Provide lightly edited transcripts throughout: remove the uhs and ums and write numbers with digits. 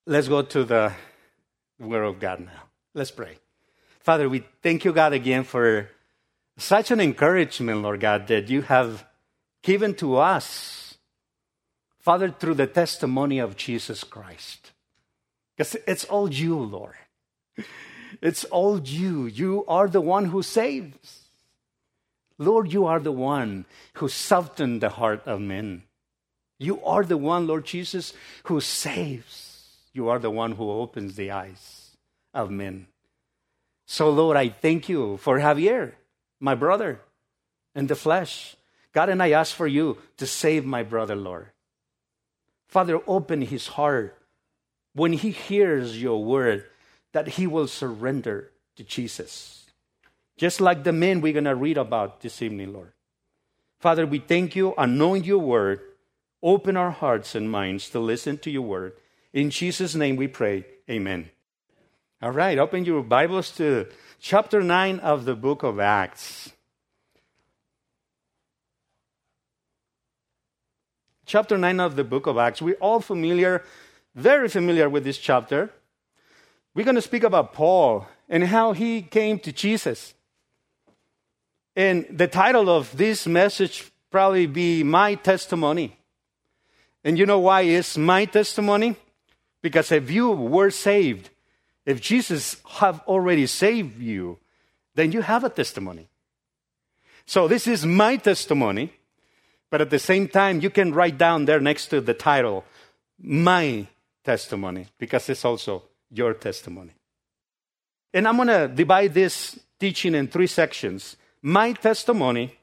Let's go to the Word of God now. Let's pray. Father, we thank you, God, again for such an encouragement, Lord God, that you have given to us, Father, through the testimony of Jesus Christ. Because it's all you, Lord. It's all you. You are the one who saves. Lord, you are the one who softened the heart of men. You are the one, Lord Jesus, who saves. You are the one who opens the eyes of men. So, Lord, I thank you for Javier, my brother, in the flesh. God, and I ask for you to save my brother, Lord. Father, open his heart when he hears your word, that he will surrender to Jesus. Just like the men we're going to read about this evening, Lord. Father, we thank you, anoint your word, open our hearts and minds to listen to your word. In Jesus' name we pray, amen. All right, open your Bibles to chapter 9 of the book of Acts. Chapter 9 of the book of Acts. We're all familiar, very familiar with this chapter. We're going to speak about Paul and how he came to Jesus. And the title of this message probably be My Testimony. And you know why it's my testimony? Because if you were saved, if Jesus have already saved you, then you have a testimony. So this is my testimony, but at the same time, you can write down there next to the title, My Testimony, because it's also your testimony. And I'm going to divide this teaching in 3 sections. My testimony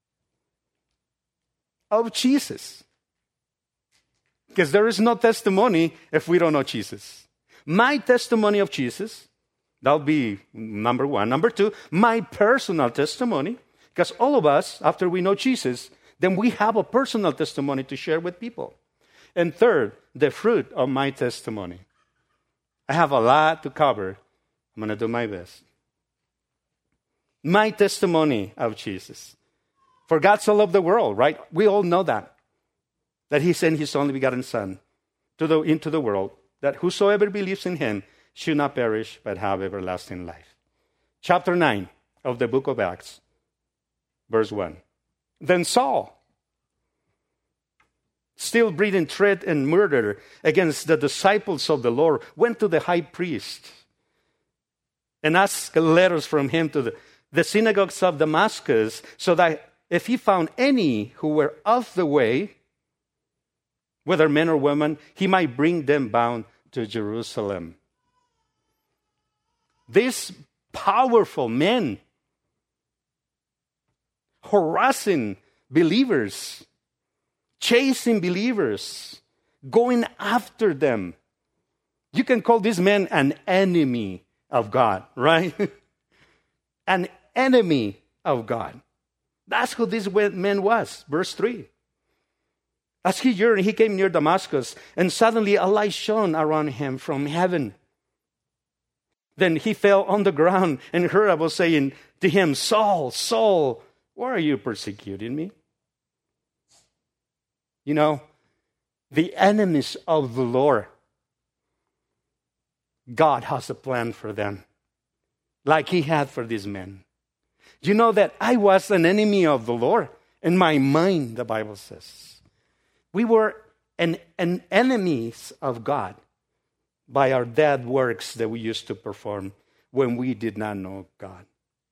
of Jesus. Because there is no testimony if we don't know Jesus. My testimony of Jesus, that'll be number 1. Number 2, my personal testimony. Because all of us, after we know Jesus, then we have a personal testimony to share with people. And third, the fruit of my testimony. I have a lot to cover. I'm going to do my best. My testimony of Jesus. For God so loved the world, right? We all know that. That he sent his only begotten Son into the world, that whosoever believes in him should not perish, but have everlasting life. Chapter 9 of the book of Acts, verse 1. Then Saul, still breathing threat and murder against the disciples of the Lord, went to the high priest and asked letters from him to the synagogues of Damascus, so that if he found any who were off the way, whether men or women, he might bring them bound to Jerusalem. These powerful men harassing believers, chasing believers, going after them. You can call this man an enemy of God, right? An enemy of God. That's who this man was. Verse 3. As he journeyed, he came near Damascus, and suddenly a light shone around him from heaven. Then he fell on the ground and heard a voice saying to him, Saul, Saul, why are you persecuting me? You know, the enemies of the Lord, God has a plan for them, like he had for these men. You know that I was an enemy of the Lord in my mind, the Bible says. We were an enemies of God by our dead works that we used to perform when we did not know God.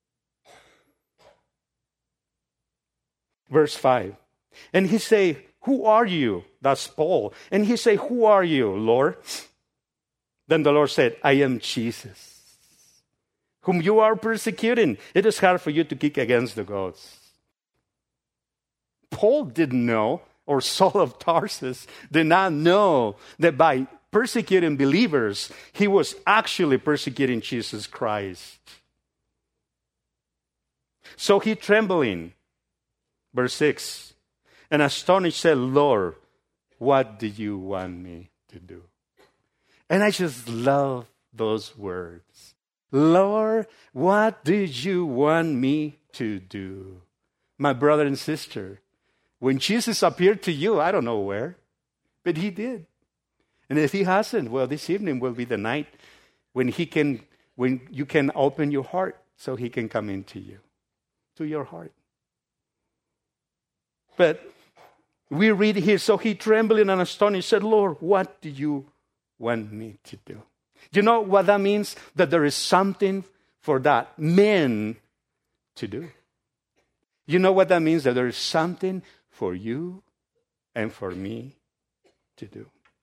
Verse 5. And he say, who are you? That's Paul. And he say, who are you, Lord? Then the Lord said, I am Jesus, whom you are persecuting. It is hard for you to kick against the goads. Paul didn't know, or Saul of Tarsus did not know, that by persecuting believers, he was actually persecuting Jesus Christ. So he trembling, verse 6, and astonished said, Lord, what do you want me to do? And I just love those words. Lord, what did you want me to do? My brother and sister, when Jesus appeared to you, I don't know where, but he did. And if he hasn't, well, this evening will be the night when you can open your heart so he can come into you, to your heart. But we read here, so he trembling and astonished said, Lord, what do you want me to do? You know what that means? That there is something for that man to do. You know what that means? That there is something for you and for me to do.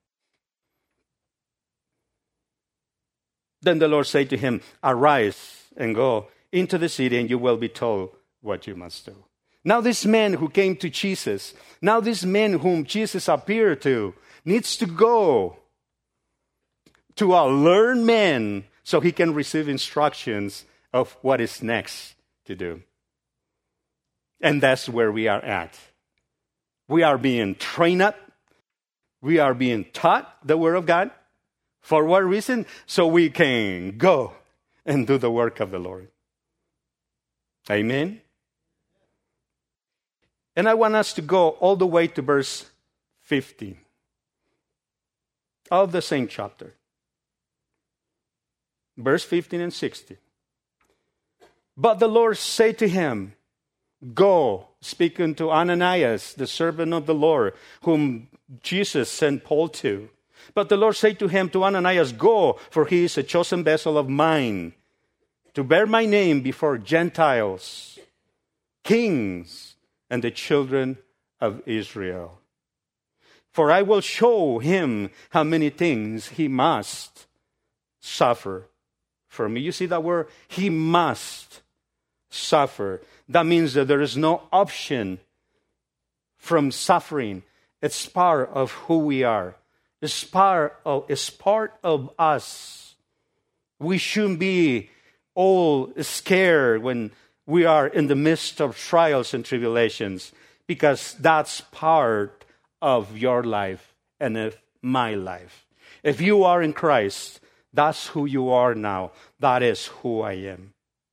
Then the Lord said to him, arise and go into the city, and you will be told what you must do. Now this man who came to Jesus, now this man whom Jesus appeared to, needs to go to a learned man so he can receive instructions of what is next to do. And that's where we are at. We are being trained up. We are being taught the Word of God. For what reason? So we can go and do the work of the Lord. Amen? And I want us to go all the way to verse 15 of the same chapter. Verse 15 and 16. But the Lord said to him, go, speaking to Ananias, the servant of the Lord, whom Jesus sent Paul to. But the Lord said to him, to Ananias, go, for he is a chosen vessel of mine, to bear my name before Gentiles, kings, and the children of Israel. For I will show him how many things he must suffer for me. You see that word? He must suffer. That means that there is no option from suffering. It's part of who we are. It's part of us. We shouldn't be all scared when we are in the midst of trials and tribulations, because that's part of your life and of my life. If you are in Christ, that's who you are now. That is who I am.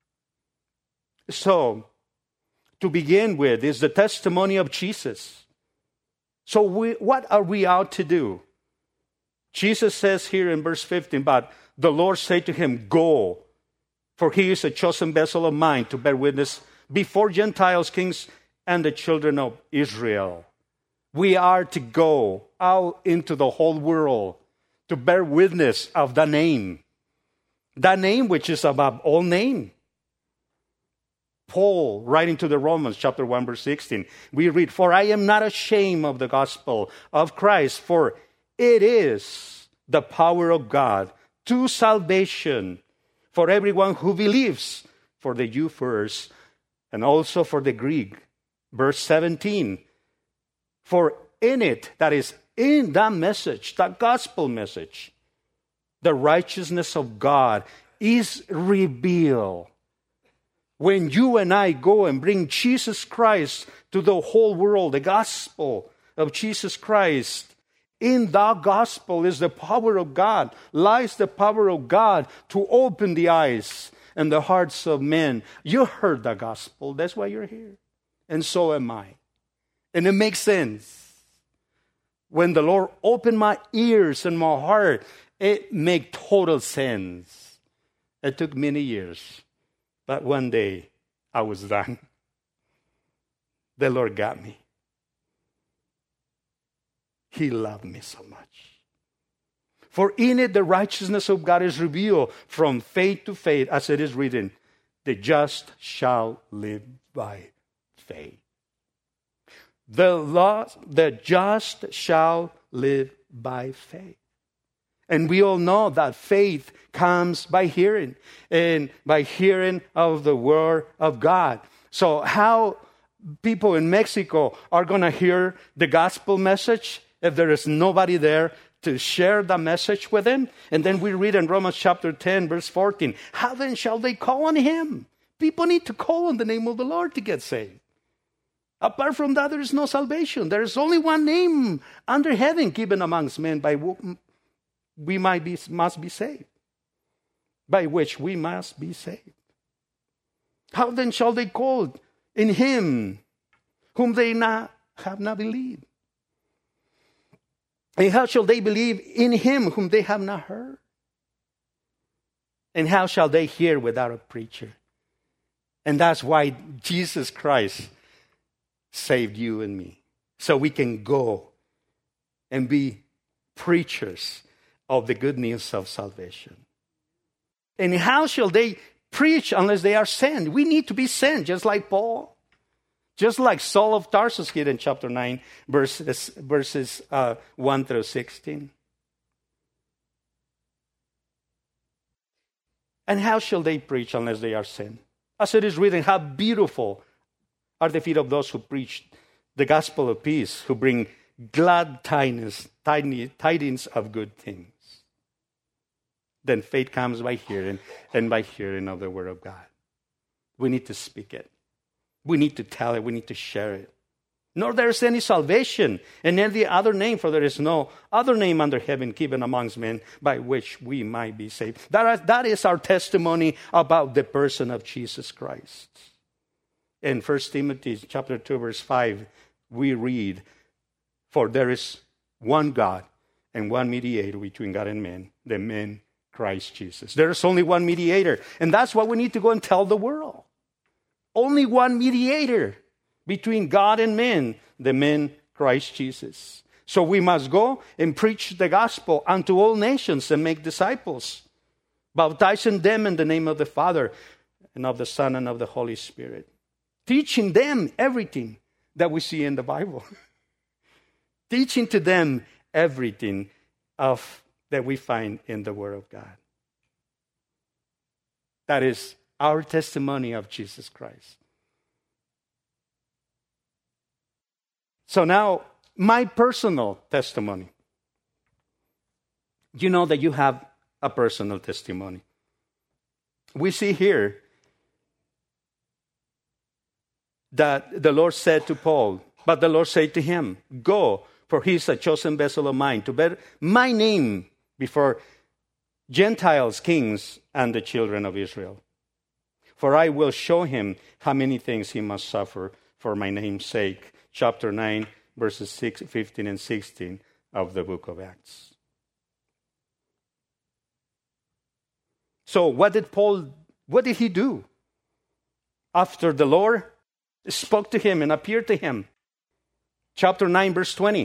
So, to begin with, is the testimony of Jesus. So what are we out to do? Jesus says here in verse 15, but the Lord said to him, go, for he is a chosen vessel of mine to bear witness before Gentiles, kings, and the children of Israel. We are to go out into the whole world to bear witness of the name which is above all name. Paul, writing to the Romans, chapter 1, verse 16, we read, for I am not ashamed of the gospel of Christ, for it is the power of God to salvation for everyone who believes, for the Jew first, and also for the Greek. Verse 17, for in it, that is, in that message, that gospel message, the righteousness of God is revealed. When you and I go and bring Jesus Christ to the whole world, the gospel of Jesus Christ, in that gospel is the power of God, lies the power of God to open the eyes and the hearts of men. You heard the gospel, that's why you're here. And so am I. And it makes sense. When the Lord opened my ears and my heart, it made total sense. It took many years. But one day, I was done. The Lord got me. He loved me so much. For in it the righteousness of God is revealed from faith to faith, as it is written, the just shall live by faith. The just shall live by faith. And we all know that faith comes by hearing, and by hearing of the Word of God. So how people in Mexico are going to hear the gospel message if there is nobody there to share the message with them? And then we read in Romans chapter 10, verse 14, how then shall they call on him? People need to call on the name of the Lord to get saved. Apart from that, there is no salvation. There is only one name under heaven given amongst men by we must be saved. By which we must be saved. How then shall they call in him whom they have not believed? And how shall they believe in him whom they have not heard? And how shall they hear without a preacher? And that's why Jesus Christ saved you and me. So we can go and be preachers of the good news of salvation. And how shall they preach unless they are sent? We need to be sent, just like Paul. Just like Saul of Tarsus here in chapter 9, verses 1 through 16. And how shall they preach unless they are sent? As it is written, how beautiful are the feet of those who preach the gospel of peace, who bring glad tidings of good things. Then faith comes by hearing, and by hearing of the word of God. We need to speak it. We need to tell it. We need to share it. Nor there is any salvation in any other name, for there is no other name under heaven given amongst men by which we might be saved. That is our testimony about the person of Jesus Christ. In 1 Timothy chapter 2, verse 5, we read, for there is one God and one mediator between God and men, the man Christ Jesus. There is only one mediator. And that's what we need to go and tell the world. Only one mediator between God and men, the man Christ Jesus. So we must go and preach the gospel unto all nations and make disciples, baptizing them in the name of the Father and of the Son and of the Holy Spirit. Teaching them everything that we see in the Bible. Teaching to them everything that we find in the Word of God. That is our testimony of Jesus Christ. So now, my personal testimony. You know that you have a personal testimony. We see here that the Lord said to Paul, but the Lord said to him, go, for he is a chosen vessel of mine, to bear my name before Gentiles, kings, and the children of Israel. For I will show him how many things he must suffer for my name's sake. Chapter 9, verses 15 and 16 of the book of Acts. So what did he do? After the Lord spoke to him and appeared to him. Chapter 9, verse 20.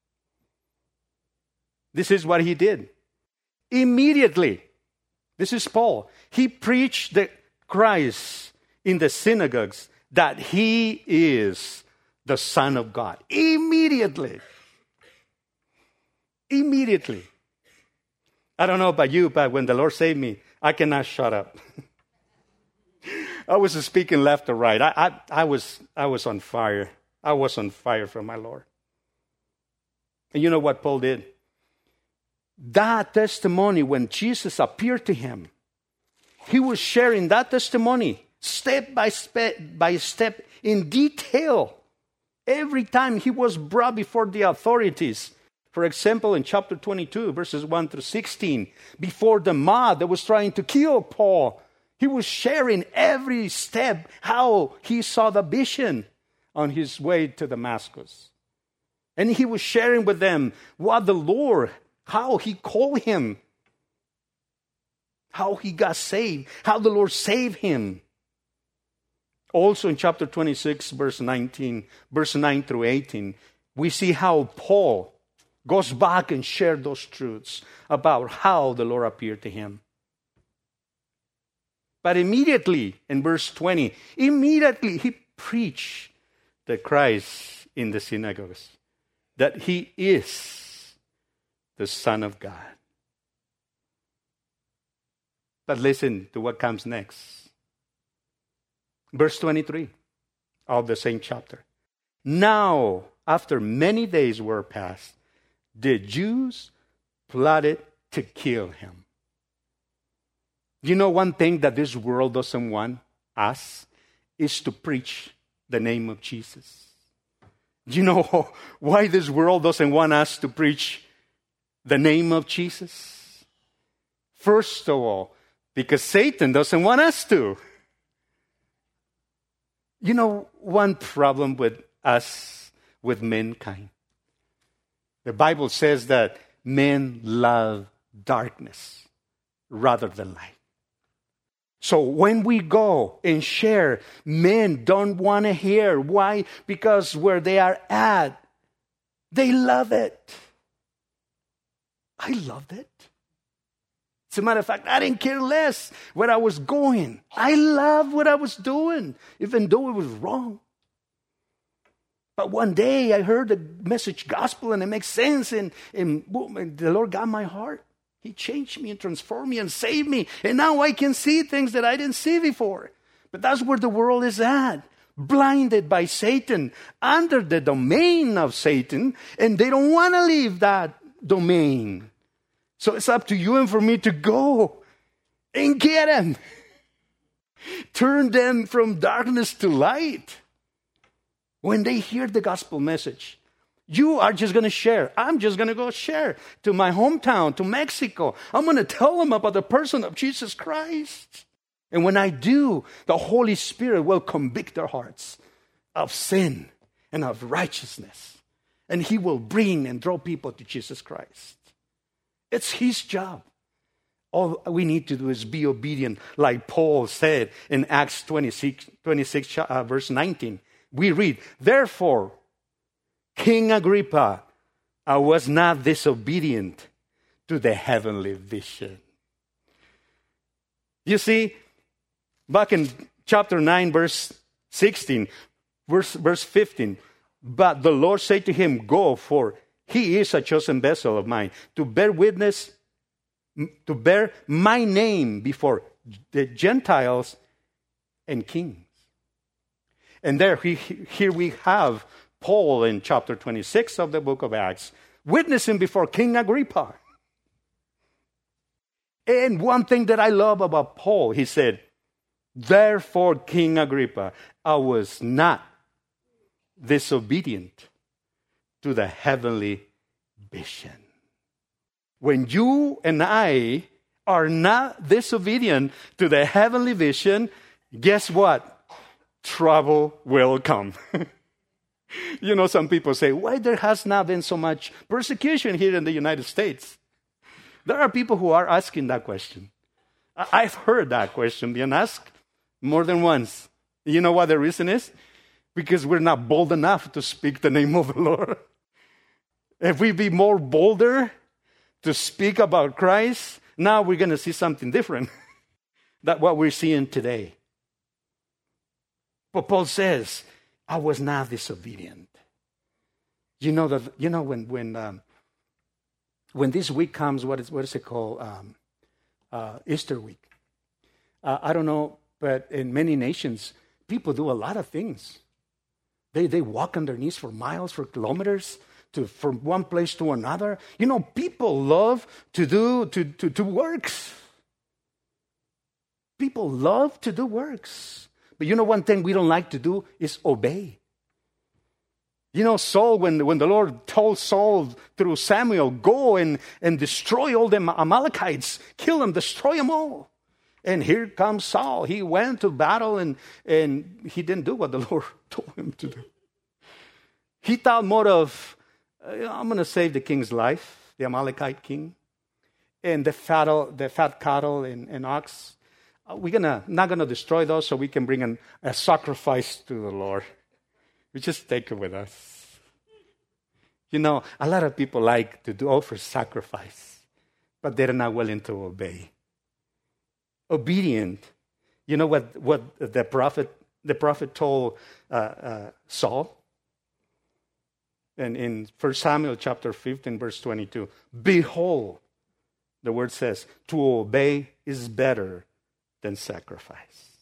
This is what he did. Immediately, this is Paul, he preached the Christ in the synagogues that he is the Son of God. Immediately. Immediately. I don't know about you, but when the Lord saved me, I cannot shut up. I was speaking left or right. I was on fire. I was on fire for my Lord. And you know what Paul did? That testimony, when Jesus appeared to him, he was sharing that testimony step by step in detail. Every time he was brought before the authorities. For example, in chapter 22, verses 1 through 16, before the mob that was trying to kill Paul, he was sharing every step how he saw the vision on his way to Damascus. And he was sharing with them what the Lord, how he called him, how he got saved, how the Lord saved him. Also in chapter 26, verse 9 through 18, we see how Paul goes back and shares those truths about how the Lord appeared to him. But immediately, in verse 20, immediately he preached the Christ in the synagogues, that he is the Son of God. But listen to what comes next. Verse 23 of the same chapter. Now, after many days were passed, the Jews plotted to kill him. You know, one thing that this world doesn't want us is to preach the name of Jesus. You know why this world doesn't want us to preach the name of Jesus? First of all, because Satan doesn't want us to. You know, one problem with us, with mankind, The Bible says that men love darkness rather than light. So when we go and share, men don't want to hear. Why? Because where they are at, they love it. I loved it. As a matter of fact, I didn't care less where I was going. I loved what I was doing, even though it was wrong. But one day I heard the message gospel and it makes sense, and boom, and the Lord got my heart. He changed me and transformed me and saved me. And now I can see things that I didn't see before. But that's where the world is at. Blinded by Satan, under the domain of Satan, and they don't want to leave that domain. So it's up to you and for me to go and get them. Turn them from darkness to light. When they hear the gospel message, you are just going to share. I'm just going to go share to my hometown, to Mexico. I'm going to tell them about the person of Jesus Christ. And when I do, the Holy Spirit will convict their hearts of sin and of righteousness. And He will bring and draw people to Jesus Christ. It's His job. All we need to do is be obedient, like Paul said in Acts 26 verse 19. We read, "Therefore, King Agrippa, I was not disobedient to the heavenly vision." You see, back in chapter 9, verse 16, verse 15, "But the Lord said to him, Go, for he is a chosen vessel of mine, to bear witness, to bear my name before the Gentiles and kings." And here we have Paul in chapter 26 of the book of Acts, witnessing before King Agrippa. And one thing that I love about Paul, he said, "Therefore, King Agrippa, I was not disobedient to the heavenly vision." When you and I are not disobedient to the heavenly vision, guess what? Trouble will come. You know, some people say, why there has not been so much persecution here in the United States? There are people who are asking that question. I've heard that question being asked more than once. You know what the reason is? Because we're not bold enough to speak the name of the Lord. If we be more bolder to speak about Christ, now we're going to see something different than what we're seeing today. But Paul says, I was not disobedient. You know when this week comes, what is it called? Easter week. I don't know, but in many nations, people do a lot of things. They walk on their knees for miles, for kilometers, from one place to another. You know, people love to do works. People love to do works. But you know, one thing we don't like to do is obey. You know, Saul, when the Lord told Saul through Samuel, go and destroy all the Amalekites, kill them, destroy them all. And here comes Saul. He went to battle and he didn't do what the Lord told him to do. He thought more of, I'm going to save the king's life, the Amalekite king, and the fat cattle and ox. We're not going to destroy those so we can bring a sacrifice to the Lord. We just take it with us. You know, a lot of people like to offer sacrifice, but they're not willing to obey. Obedient. You know what the prophet told Saul? And in 1 Samuel chapter 15, verse 22, "Behold," the word says, "to obey is better than sacrifice."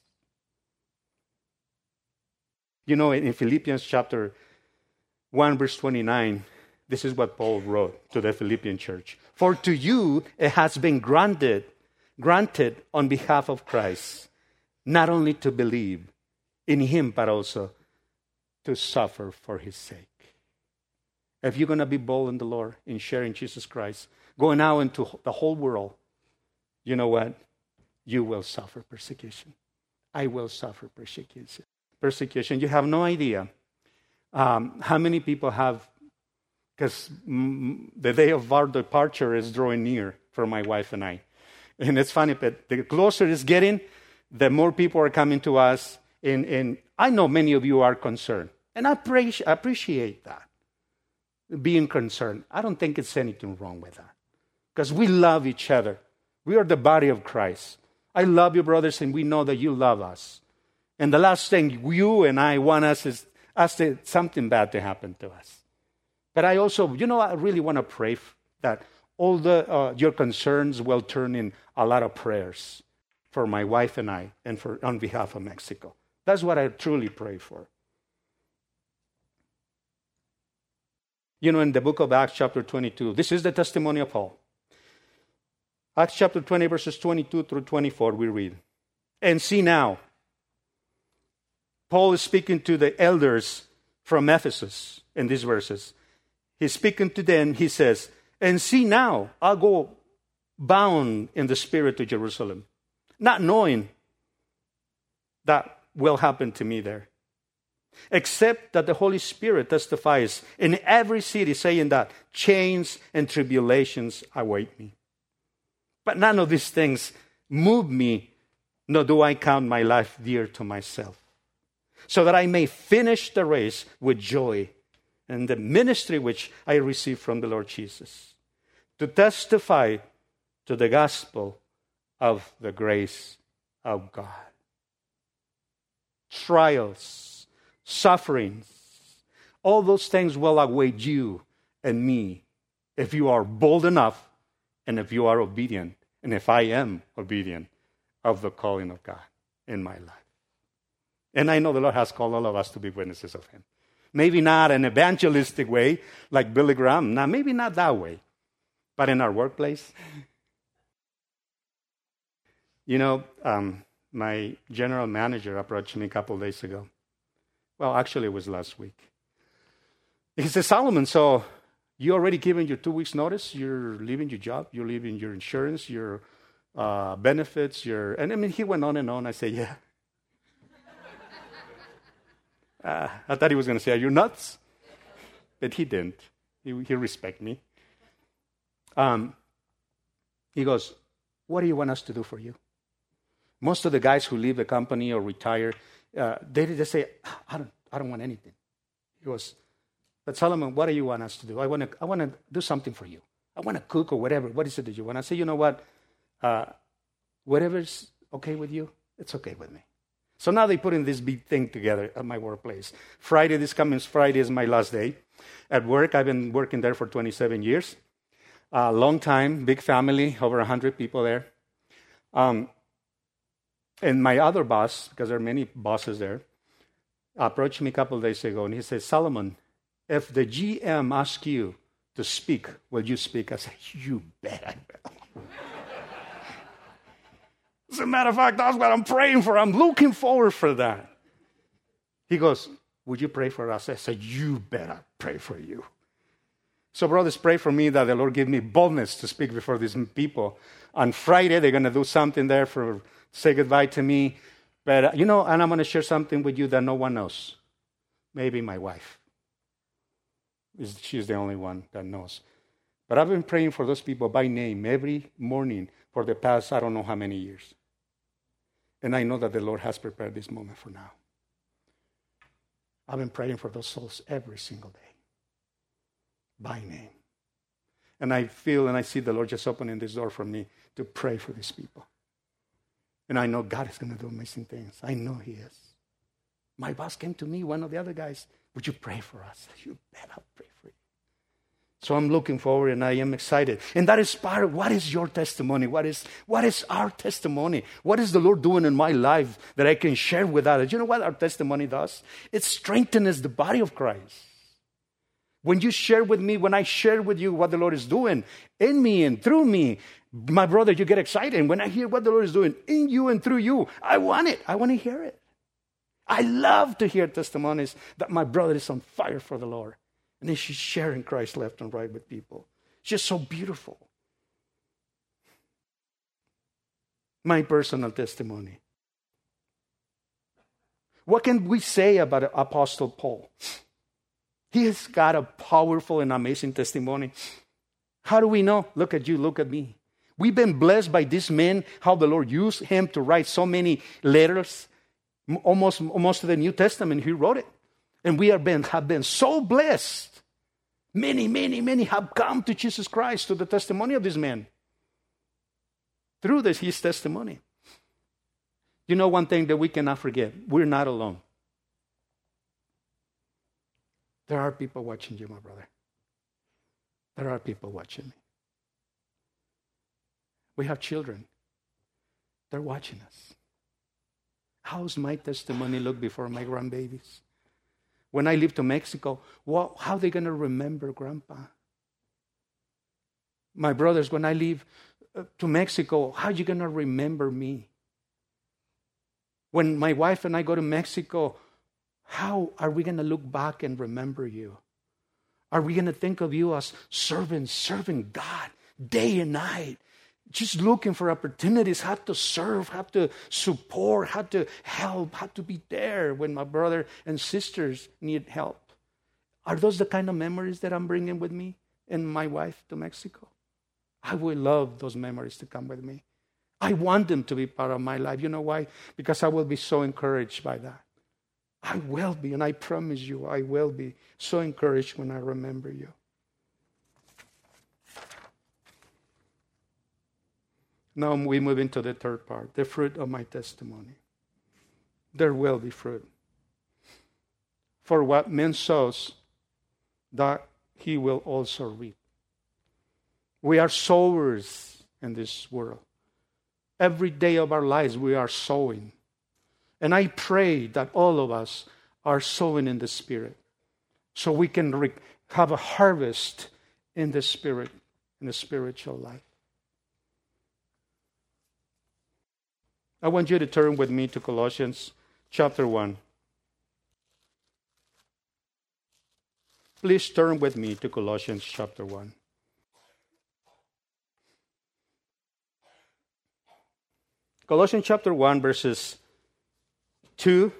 You know, in Philippians chapter 1, verse 29, this is what Paul wrote to the Philippian church. "For to you it has been granted on behalf of Christ, not only to believe in Him, but also to suffer for His sake." If you're going to be bold in the Lord, in sharing Jesus Christ, going out into the whole world, you know what? You will suffer persecution. I will suffer persecution. You have no idea how many people have because the day of our departure is drawing near for my wife and I. And it's funny, but the closer it's getting, the more people are coming to us. And I know many of you are concerned. And I appreciate that, being concerned. I don't think it's anything wrong with that. Because we love each other. We are the body of Christ. I love you, brothers, and we know that you love us. And the last thing you and I want us is something bad to happen to us. But I also, I really want to pray that all your concerns will turn in a lot of prayers for my wife and I, and on behalf of Mexico. That's what I truly pray for. In the book of Acts chapter 22, this is the testimony of Paul. Acts chapter 20, verses 22 through 24, we read. And see now, Paul is speaking to the elders from Ephesus in these verses. He's speaking to them, he says, and see now, I'll go bound in the Spirit to Jerusalem, not knowing that will happen to me there, except that the Holy Spirit testifies in every city, saying that chains and tribulations await me. But none of these things move me, nor do I count my life dear to myself, so that I may finish the race with joy and the ministry which I received from the Lord Jesus, to testify to the gospel of the grace of God. Trials, sufferings, all those things will await you and me if you are bold enough and if you are obedient, and if I am obedient of the calling of God in my life. And I know the Lord has called all of us to be witnesses of Him. Maybe not an evangelistic way like Billy Graham. Now, maybe not that way. But in our workplace. My general manager approached me a couple of days ago. Well, actually, it was last week. He said, Solomon, so you already given your 2 weeks notice? You're leaving your job? You're leaving your insurance, your benefits, And he went on and on. I said, yeah. I thought he was going to say, are you nuts? But he didn't. He respected me. He goes, what do you want us to do for you? Most of the guys who leave the company or retire, they just say, I don't want anything. He goes, but Solomon, what do you want us to do? I want to do something for you. I want to cook or whatever. What is it that you want? I say, you know what? Whatever's okay with you, it's okay with me. So now they're putting this big thing together at my workplace. This coming Friday is my last day at work. I've been working there for 27 years. Long time, big family, over 100 people there. And my other boss, because there are many bosses there, approached me a couple of days ago, and he said, Solomon, if the GM asks you to speak, will you speak? I said, you bet I will. As a matter of fact, that's what I'm praying for. I'm looking forward for that. He goes, would you pray for us? I said, you bet I pray for you. So brothers, pray for me that the Lord give me boldness to speak before these people. On Friday, they're going to do something there say goodbye to me. But, and I'm going to share something with you that no one knows. Maybe my wife. She's the only one that knows. But I've been praying for those people by name every morning for the past, I don't know how many years. And I know that the Lord has prepared this moment for now. I've been praying for those souls every single day. By name. And I feel and I see the Lord just opening this door for me to pray for these people. And I know God is going to do amazing things. I know He is. My boss came to me, one of the other guys, would you pray for us? You bet I'll pray for you. So I'm looking forward and I am excited. And that is part of what is your testimony? What is our testimony? What is the Lord doing in my life that I can share with others? You know what our testimony does? It strengthens the body of Christ. When you share with me, when I share with you what the Lord is doing in me and through me, my brother, you get excited. And when I hear what the Lord is doing in you and through you, I want it. I want to hear it. I love to hear testimonies that my brother is on fire for the Lord. And then she's sharing Christ left and right with people. It's just so beautiful. My personal testimony. What can we say about Apostle Paul? He has got a powerful and amazing testimony. How do we know? Look at you, look at me. We've been blessed by this man, how the Lord used him to write so many letters. Almost of the New Testament, he wrote it. And we have been so blessed. Many have come to Jesus Christ, to the testimony of this man. Through his testimony. You know one thing that we cannot forget. We're not alone. There are people watching you, my brother. There are people watching me. We have children. They're watching us. How's my testimony look before my grandbabies? When I leave to Mexico, how are they going to remember Grandpa? My brothers, when I leave to Mexico, how are you going to remember me? When my wife and I go to Mexico, how are we going to look back and remember you? Are we going to think of you as serving God day and night? Just looking for opportunities, how to serve, how to support, how to help, how to be there when my brother and sisters need help. Are those the kind of memories that I'm bringing with me and my wife to Mexico? I would love those memories to come with me. I want them to be part of my life. You know why? Because I will be so encouraged by that. I will be, and I promise you, I will be so encouraged when I remember you. Now we move into the third part, the fruit of my testimony. There will be fruit. For what man sows, that he will also reap. We are sowers in this world. Every day of our lives we are sowing. And I pray that all of us are sowing in the Spirit so we can have a harvest in the Spirit, in the spiritual life. I want you to turn with me to Colossians chapter 1. Please turn with me to Colossians chapter 1. Colossians chapter 1, verses 2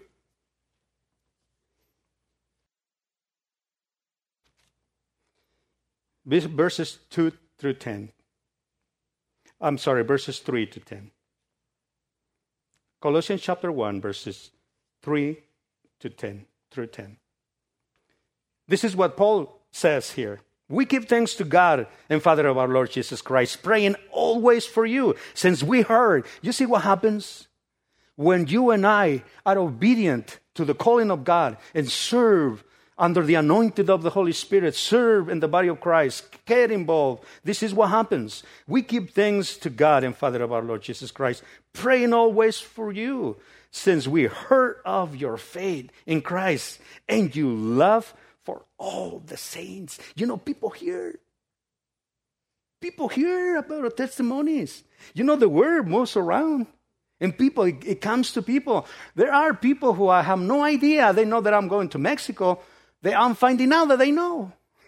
verses 2 through 10. I'm sorry, verses 3 to 10. Colossians chapter 1, verses 3 to 10 through 10. This is what Paul says here. We give thanks to God and Father of our Lord Jesus Christ, praying always for you, since we heard. You see what happens? When you and I are obedient to the calling of God and serve under the anointing of the Holy Spirit, serve in the body of Christ, get involved. This is what happens. We give thanks to God and Father of our Lord Jesus Christ, praying always for you, since we heard of your faith in Christ and you love for all the saints. You know, people hear about our testimonies. You know, the word moves around. And people, it comes to people. There are people who I have no idea. They know that I'm going to Mexico. I'm finding out that they know.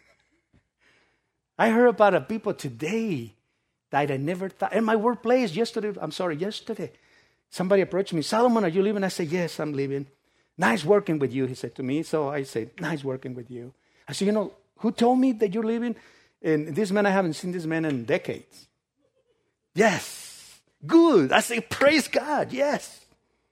I heard about people today that I never thought. In my workplace yesterday, somebody approached me. Solomon, are you leaving? I said, yes, I'm leaving. Nice working with you, he said to me. So I said, nice working with you. I said, you know, who told me that you're leaving? And this man, I haven't seen this man in decades. Yes. Good. I say, praise God. Yes.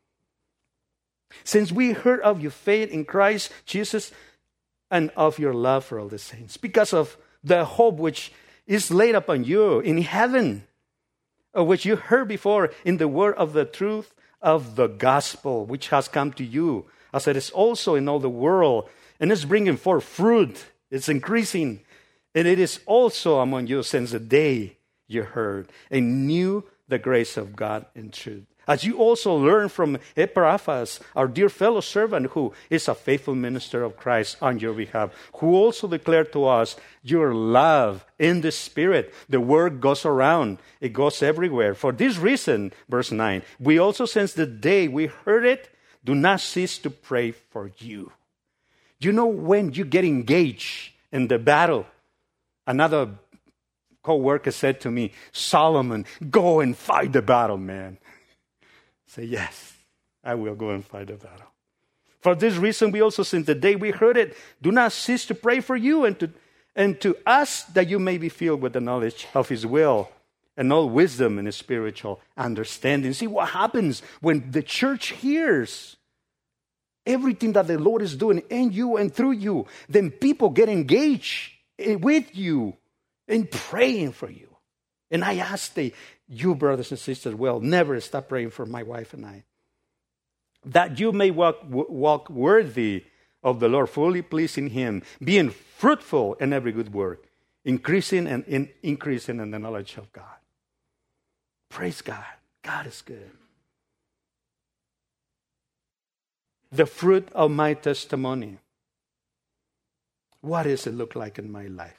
Since we heard of your faith in Christ Jesus and of your love for all the saints, because of the hope which is laid upon you in heaven, of which you heard before in the word of the truth of the gospel, which has come to you, as it is also in all the world, and is bringing forth fruit. It's increasing, and it is also among you since the day you heard and knew the grace of God in truth. As you also learned from Epaphras, our dear fellow servant, who is a faithful minister of Christ on your behalf, who also declared to us your love in the Spirit. The word goes around. It goes everywhere. For this reason, verse 9, we also, since the day we heard it, do not cease to pray for you. You know, when you get engaged in the battle, another co-worker said to me, Solomon, go and fight the battle, man. Say, yes, I will go and fight the battle. For this reason, we also, since the day we heard it, do not cease to pray for you and to ask that you may be filled with the knowledge of His will and all wisdom and spiritual understanding. See what happens when the church hears everything that the Lord is doing in you and through you. Then people get engaged with you in praying for you. And I ask you, brothers and sisters, never stop praying for my wife and I, that you may walk worthy of the Lord, fully pleasing Him, being fruitful in every good work, increasing in the knowledge of God. Praise God. God is good. The fruit of my testimony. What does it look like in my life?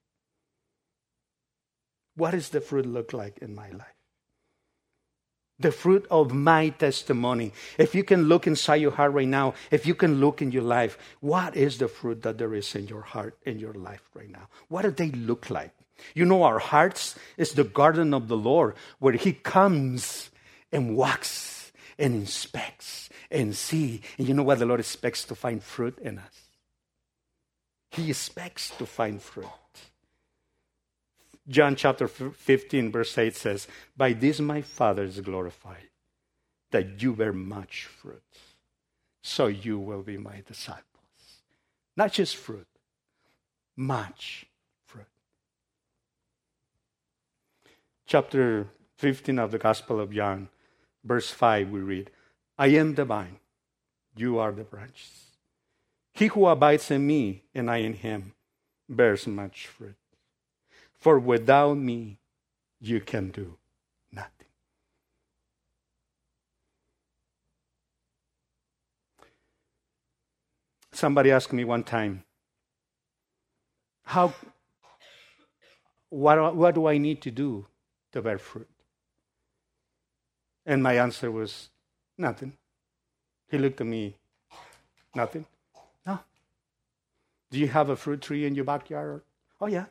What does the fruit look like in my life? The fruit of my testimony. If you can look inside your heart right now, if you can look in your life, what is the fruit that there is in your heart, in your life right now? What do they look like? You know, our hearts is the garden of the Lord, where He comes and walks and inspects and see. And you know what the Lord expects to find fruit in us? He expects to find fruit. John chapter 15, verse 8 says, by this my Father is glorified, that you bear much fruit, so you will be my disciples. Not just fruit, much fruit. Chapter 15 of the Gospel of John, verse 5, we read, I am the vine, you are the branches. He who abides in me, and I in him, bears much fruit. For without me, you can do nothing. Somebody asked me one time, what do I need to do to bear fruit? And my answer was, nothing. He looked at me, nothing? No. Do you have a fruit tree in your backyard? Oh, yeah.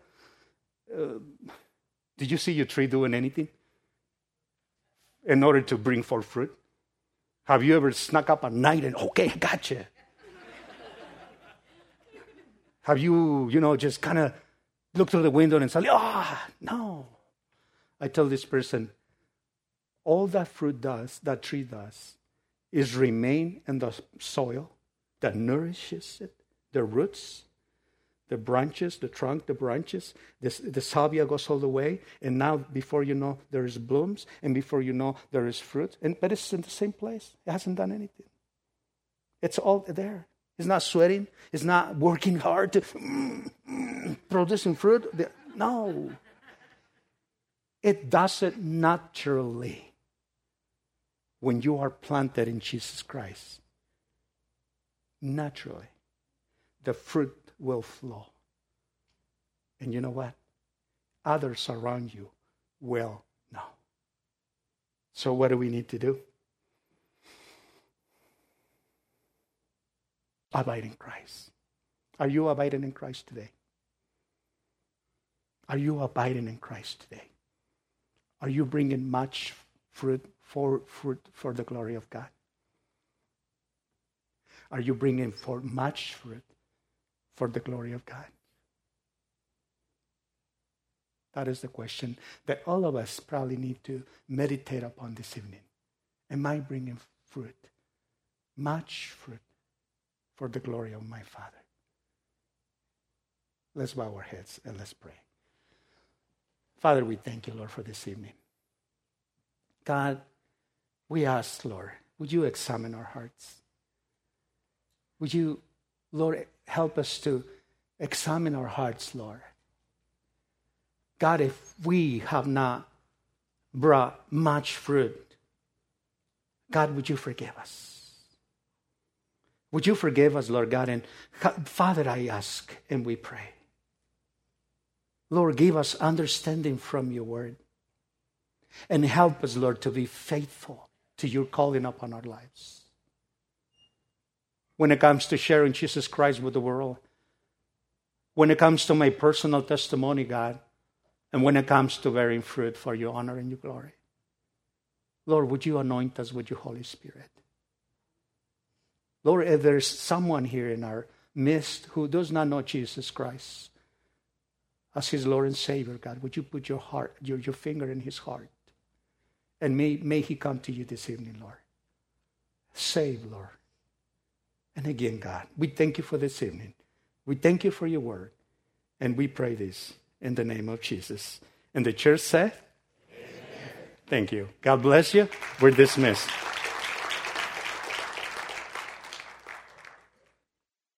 Did you see your tree doing anything in order to bring forth fruit? Have you ever snuck up at night and, okay, gotcha? Have you, just kind of looked through the window and said, no. I tell this person, all that fruit does, that tree does, is remain in the soil that nourishes it, the roots, the branches, the trunk, the branches, the salvia goes all the way, and now before you know, there is blooms, and before you know, there is fruit, but it's in the same place. It hasn't done anything. It's all there. It's not sweating. It's not working hard to producing fruit. No. It does it naturally when you are planted in Jesus Christ. Naturally. The fruit will flow. And you know what? Others around you will know. So what do we need to do? Abide in Christ. Are you abiding in Christ today? Are you abiding in Christ today? Are you bringing much fruit for the glory of God? Are you bringing forth much fruit for the glory of God? That is the question that all of us probably need to meditate upon this evening. Am I bringing fruit, much fruit, for the glory of my Father? Let's bow our heads and let's pray. Father, we thank you, Lord, for this evening. God, we ask, Lord, would you examine our hearts? Would you, Lord, help us to examine our hearts, Lord? God, if we have not brought much fruit, God, would you forgive us? Would you forgive us, Lord God? And Father, I ask and we pray. Lord, give us understanding from your word. And help us, Lord, to be faithful to your calling upon our lives. When it comes to sharing Jesus Christ with the world, when it comes to my personal testimony, God, and when it comes to bearing fruit for your honor and your glory. Lord, would you anoint us with your Holy Spirit? Lord, if there's someone here in our midst who does not know Jesus Christ as his Lord and Savior, God, would you put your heart, your finger in his heart? And may he come to you this evening, Lord. Save, Lord. And again, God, we thank you for this evening. We thank you for your word. And we pray this in the name of Jesus. And the church said, Amen. Thank you. God bless you. We're dismissed.